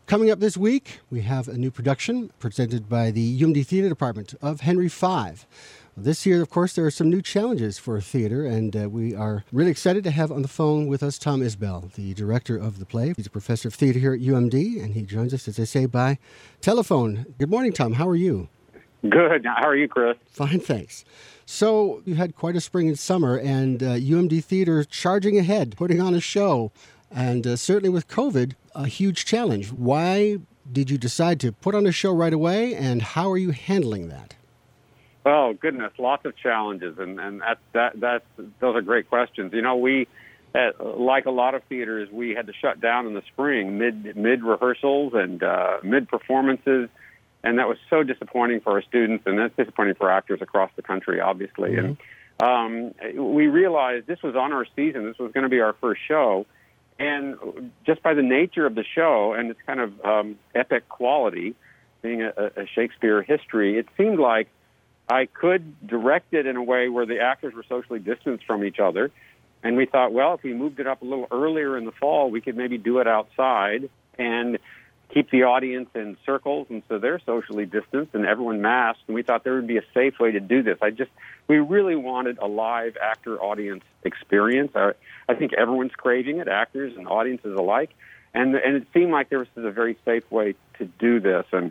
Coming up this week, we have a new production presented by the UMD Theater Department of Henry V. This year, of course, there are some new challenges for theater, and we are really excited to have on the phone with us Tom Isbell, the director of the play. He's a professor of theater here at UMD, and he joins us, as I say, by telephone. Good morning, Tom. How are you? Good. How are you, Chris? Fine, thanks. So you had quite a spring and summer, and UMD Theater charging ahead, putting on a show, and certainly with COVID, a huge challenge. Why did you decide to put on a show right away, and how are you handling that? Oh, goodness, lots of challenges, and those are great questions. You know, we, like a lot of theaters, we had to shut down in the spring, mid rehearsals and mid performances, and that was so disappointing for our students, and that's disappointing for actors across the country, obviously. Mm-hmm. And we realized this was on our season; this was going to be our first show. And just by the nature of the show and its kind of epic quality, being a Shakespeare history, it seemed like I could direct it in a way where the actors were socially distanced from each other. And we thought, well, if we moved it up a little earlier in the fall, we could maybe do it outside and keep the audience in circles, and so they're socially distanced and everyone masked. And we thought there would be a safe way to do this. We really wanted a live actor-audience experience. I think everyone's craving it, actors and audiences alike. And it seemed like there was a very safe way to do this. And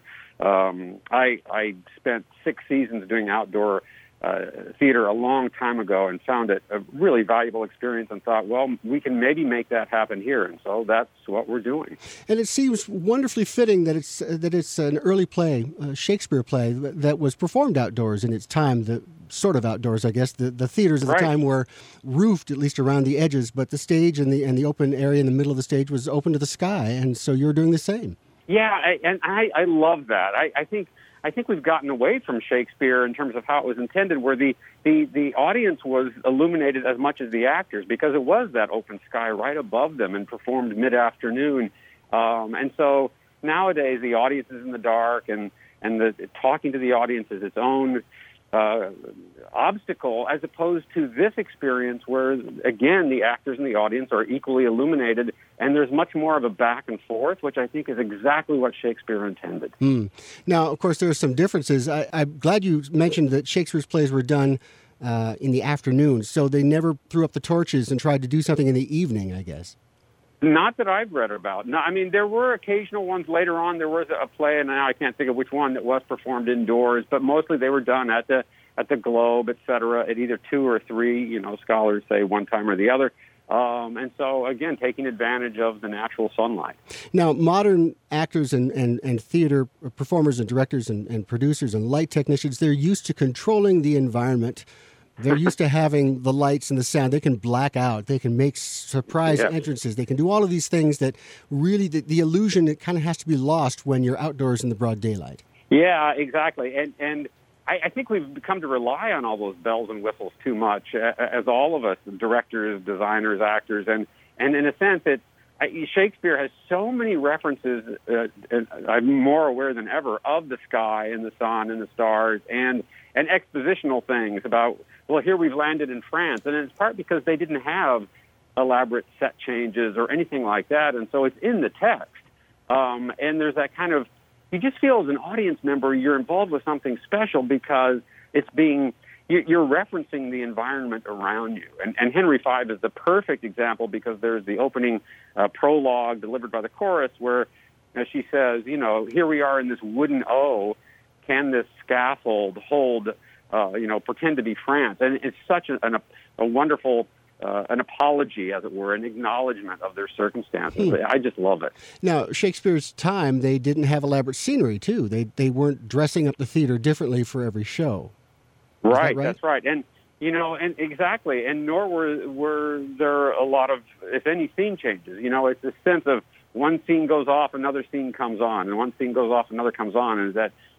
I spent 6 seasons doing outdoor theater a long time ago and found it a really valuable experience and thought, well, we can maybe make that happen here. And so that's what we're doing. And it seems wonderfully fitting that it's an early play, a Shakespeare play that was performed outdoors in its time, the sort of outdoors, I guess. The theaters at the time were roofed, at least around the edges, but the stage and the open area in the middle of the stage was open to the sky. And so you're doing the same. Yeah, I love that. I think we've gotten away from Shakespeare in terms of how it was intended, where the audience was illuminated as much as the actors, because it was that open sky right above them and performed mid-afternoon. And so nowadays the audience is in the dark, and the talking to the audience is its own obstacle, as opposed to this experience where, again, the actors and the audience are equally illuminated, and there's much more of a back and forth, which I think is exactly what Shakespeare intended. Now, of course, there are some differences. I'm glad you mentioned that Shakespeare's plays were done in the afternoon, so they never threw up the torches and tried to do something in the evening, I guess. Not that I've read about. No, I mean, there were occasional ones later on. There was a play, and now I can't think of which one, that was performed indoors, but mostly they were done at the Globe, et cetera, at either 2 or 3, scholars say one time or the other. And so, again, taking advantage of the natural sunlight. Now, modern actors and theater performers and directors and producers and light technicians, they're used to controlling the environment. They're used to having the lights and the sound. They can black out. They can make surprise entrances. They can do all of these things that really, the illusion, it kind of has to be lost when you're outdoors in the broad daylight. Yeah, exactly. And I think we've come to rely on all those bells and whistles too much, as all of us, directors, designers, actors. And in a sense, Shakespeare has so many references, and I'm more aware than ever, of the sky and the sun and the stars and expositional things about, well, here we've landed in France. And it's part because they didn't have elaborate set changes or anything like that. And so it's in the text. And there's that kind of, you just feel as an audience member, you're involved with something special because you're referencing the environment around you. And Henry V is the perfect example, because there's the opening prologue delivered by the chorus where she says, here we are in this wooden O. Can this scaffold hold, pretend to be France? And it's such a wonderful an apology, as it were, an acknowledgement of their circumstances. I just love it. Now, Shakespeare's time, they didn't have elaborate scenery, too. They weren't dressing up the theater differently for every show. Right, that's right. And, and exactly. And nor were there a lot of, if any, scene changes. It's a sense of one scene goes off, another scene comes on, and one scene goes off, another comes on. And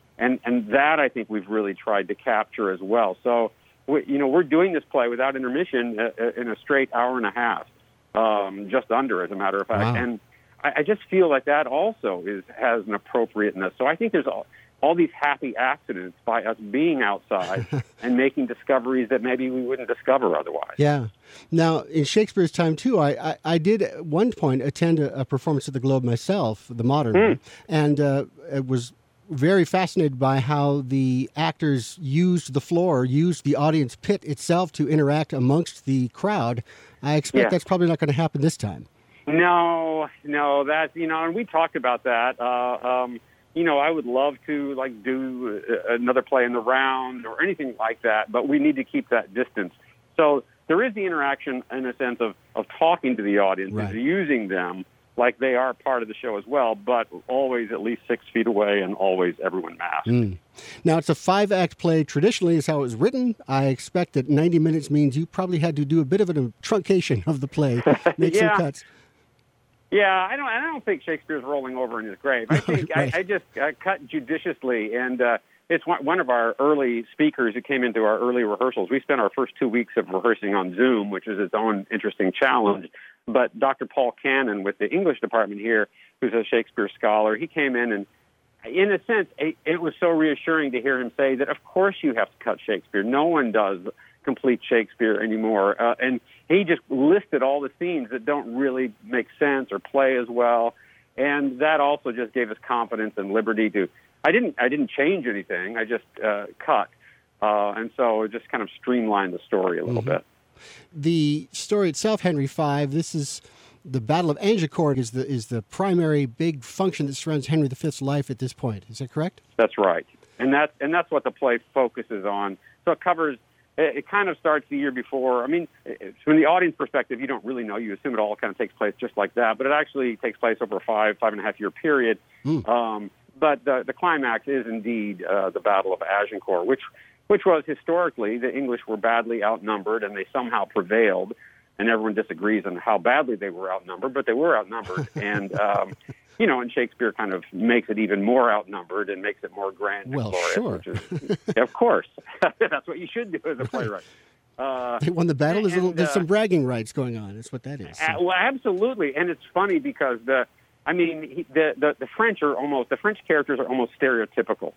that I think we've really tried to capture as well. So, we're doing this play without intermission in a straight hour and a half, just under, as a matter of fact. Wow. And I just feel like that also has an appropriateness. So I think there's all these happy accidents by us being outside and making discoveries that maybe we wouldn't discover otherwise. Yeah. Now, in Shakespeare's time, too, I did at one point attend a performance at the Globe myself, the modern one, and it was very fascinated by how the actors used the floor, used the audience pit itself to interact amongst the crowd. I expect that's probably not going to happen this time. No, that's, and we talked about that. I would love to do another play in the round or anything like that, but we need to keep that distance. So there is the interaction in a sense of talking to the audience, right, and using them like they are part of the show as well, but always at least 6 feet away and always everyone masked. Now, it's a 5-act play. Traditionally is how it was written. I expect that 90 minutes means you probably had to do a bit of a truncation of the play, make some cuts. Yeah, I don't think Shakespeare's rolling over in his grave. I think right. I just cut judiciously, and it's one of our early speakers who came into our early rehearsals. We spent our first 2 weeks of rehearsing on Zoom, which is its own interesting challenge. But Dr. Paul Cannon with the English department here, who's a Shakespeare scholar, he came in and, in a sense, it was so reassuring to hear him say that, of course you have to cut Shakespeare. No one does complete Shakespeare anymore. And he just listed all the scenes that don't really make sense or play as well. And that also just gave us confidence and liberty to, I didn't change anything. I just cut. And so it just kind of streamlined the story a little bit. The story itself, Henry V, this is the Battle of Agincourt is the primary big function that surrounds Henry V's life at this point. Is that correct? That's right. And that's what the play focuses on. So it kind of starts the year before. I mean, from the audience perspective, you don't really know. You assume it all kind of takes place just like that, but it actually takes place over a 5.5 year period. But the climax is indeed the Battle of Agincourt, which was historically the English were badly outnumbered, and they somehow prevailed. And everyone disagrees on how badly they were outnumbered, but they were outnumbered. And, and Shakespeare kind of makes it even more outnumbered and makes it more grand and glorious. Sure. Which is, of course. That's what you should do as a playwright. They won the battle. There's some bragging rights going on. That's what that is. So. Well, absolutely. And it's funny because the French characters are almost stereotypical.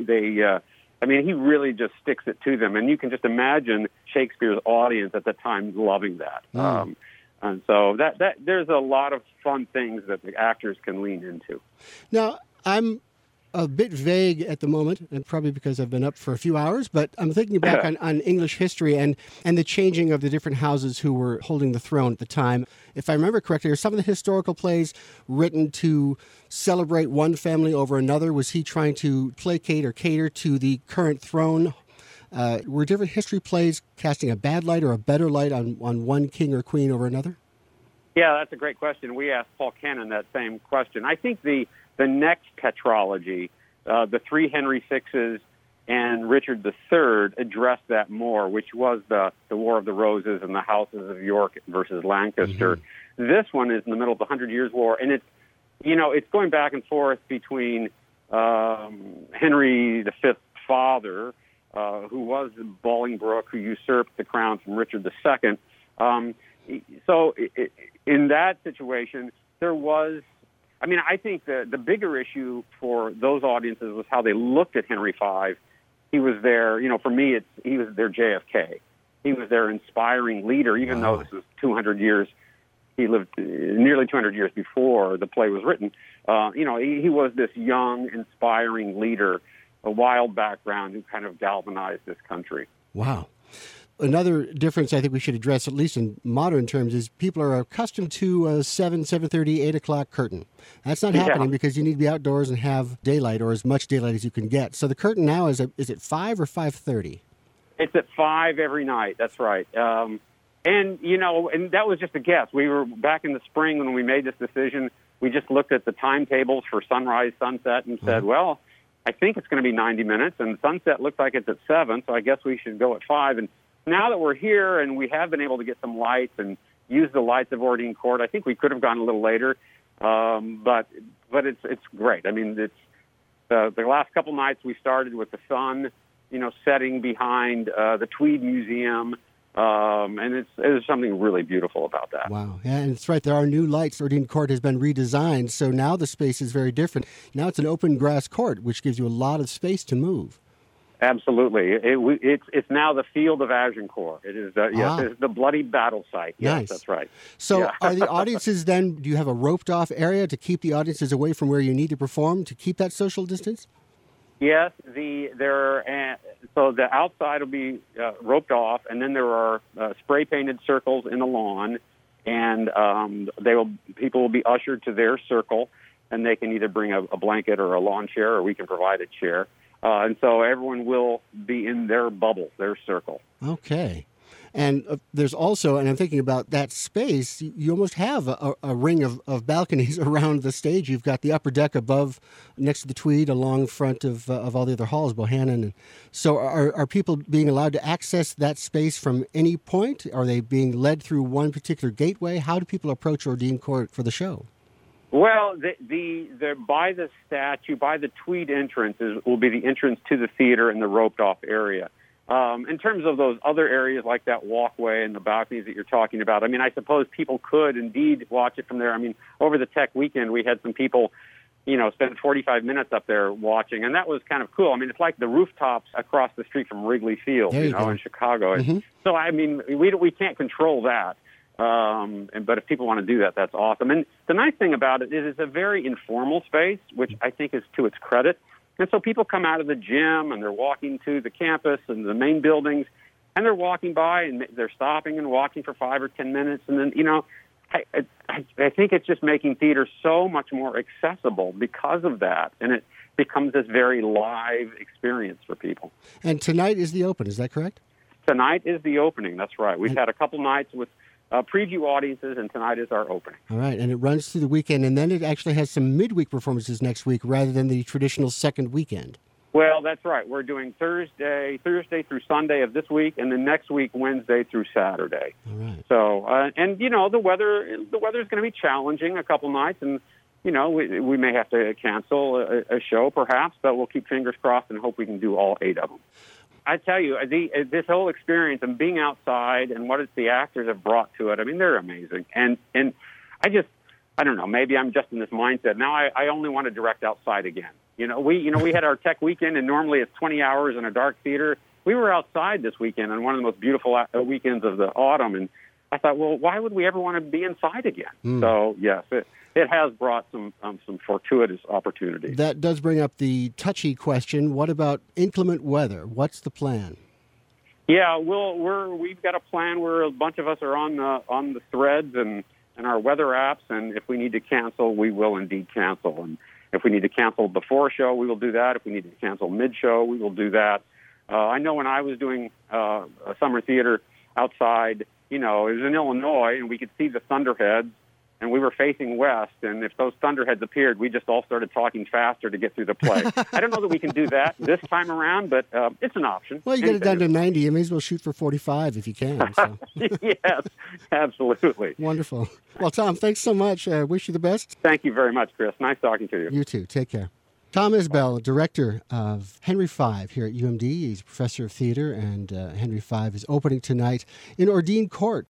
He really just sticks it to them. And you can just imagine Shakespeare's audience at the time loving that. And so that there's a lot of fun things that the actors can lean into. Now, I'm a bit vague at the moment, and probably because I've been up for a few hours, but I'm thinking back on English history and the changing of the different houses who were holding the throne at the time. If I remember correctly, are some of the historical plays written to celebrate one family over another? Was he trying to placate or cater to the current throne? Were different history plays casting a bad light or a better light on one king or queen over another? Yeah, that's a great question. We asked Paul Cannon that same question. I think the next tetralogy, the 3 Henry VIs and Richard III, addressed that more, which was the War of the Roses and the houses of York versus Lancaster. This one is in the middle of the 100 Years' War, and it's going back and forth between Henry V's father, who was Bolingbroke, who usurped the crown from Richard II. So in that situation, there was, I think the bigger issue for those audiences was how they looked at Henry V. He was their, for me, he was their JFK. He was their inspiring leader, even though this was 200 years. He lived nearly 200 years before the play was written. He was this young, inspiring leader, a wild background who kind of galvanized this country. Wow. Another difference I think we should address, at least in modern terms, is people are accustomed to a 7:30, 8 o'clock curtain. That's not happening because you need to be outdoors and have daylight, or as much daylight as you can get. So the curtain now is it 5 or 5:30? It's at 5 every night. That's right. And that was just a guess. We were back in the spring when we made this decision. We just looked at the timetables for sunrise, sunset, and said, well, I think it's going to be 90 minutes, and sunset looks like it's at 7, so I guess we should go at 5. And now that we're here and we have been able to get some lights and use the lights of Ordine Court, I think we could have gone a little later, but it's great. It's the last couple nights we started with the sun, setting behind the Tweed Museum, And there's something really beautiful about that. Wow. Yeah, and it's right. There are new lights. Ordine Court has been redesigned, so now the space is very different. Now it's an open grass court, which gives you a lot of space to move. Absolutely. It's now the field of Agincourt. It is, yes, it's the bloody battle site. Yes, Nice. that's right. So Yeah. are the audiences then, do you have a roped off area to keep the audiences away from where you need to perform to keep that social distance? Yes, so the outside will be roped off, and then there are spray painted circles in the lawn, and people will be ushered to their circle, and they can either bring a blanket or a lawn chair, or we can provide a chair, and so everyone will be in their bubble, their circle. Okay. And there's also, and I'm thinking about that space, you almost have a ring of balconies around the stage. You've got the upper deck above, next to the Tweed, along front of all the other halls, Bohannon. And so are people being allowed to access that space from any point? Are they being led through one particular gateway? How do people approach Ordine Court for the show? Well, by the statue, by the Tweed entrance will be the entrance to the theater in the roped off area. In terms of those other areas like that walkway and the balconies that you're talking about, I mean, I suppose people could indeed watch it from there. I mean, over the tech weekend, we had some people, spend 45 minutes up there watching, and that was kind of cool. I mean, it's like the rooftops across the street from Wrigley Field, in Chicago. Mm-hmm. So, I mean, we can't control that. But if people want to do that, that's awesome. And the nice thing about it is it's a very informal space, which I think is to its credit. And so people come out of the gym and they're walking to the campus and the main buildings, and they're walking by and they're stopping and walking for 5 or 10 minutes. And then, I think it's just making theater so much more accessible because of that. And it becomes this very live experience for people. And tonight is the open, is that correct? Tonight is the opening, that's right. We've had a couple nights with preview audiences, and tonight is our opening. All right, and it runs through the weekend, and then it actually has some midweek performances next week rather than the traditional second weekend. Well, that's right. We're doing Thursday through Sunday of this week, and then next week, Wednesday through Saturday. All right. So, the weather is going to be challenging a couple nights, and, we may have to cancel a show perhaps, but we'll keep fingers crossed and hope we can do all 8 of them. I tell you, this whole experience and being outside and what the actors have brought to it, I mean, they're amazing. And I don't know, maybe I'm just in this mindset. Now I only want to direct outside again. We had our tech weekend, and normally it's 20 hours in a dark theater. We were outside this weekend on one of the most beautiful weekends of the autumn, and I thought, well, why would we ever want to be inside again? So, yes, it has brought some fortuitous opportunities. That does bring up the touchy question. What about inclement weather? What's the plan? Yeah, we've got a plan where a bunch of us are on the threads and our weather apps, and if we need to cancel, we will indeed cancel. And if we need to cancel before a show, we will do that. If we need to cancel mid-show, we will do that. I know when I was doing a summer theater outside, it was in Illinois, and we could see the thunderheads, and we were facing west, and if those thunderheads appeared, we just all started talking faster to get through the play. I don't know that we can do that this time around, but it's an option. Well, you get it down to 90. You may as well shoot for 45 if you can. So. Yes, absolutely. Wonderful. Well, Tom, thanks so much. Wish you the best. Thank you very much, Chris. Nice talking to you. You too. Take care. Tom Isbell, director of Henry V here at UMD. He's a professor of theater, and Henry V is opening tonight in Ordine Court.